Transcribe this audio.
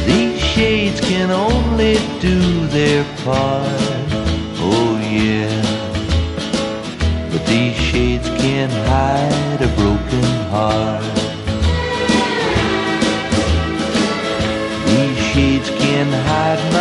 These shades can only do their part, oh yeah. But these shades can't hide a broken heart. These shades can't hide my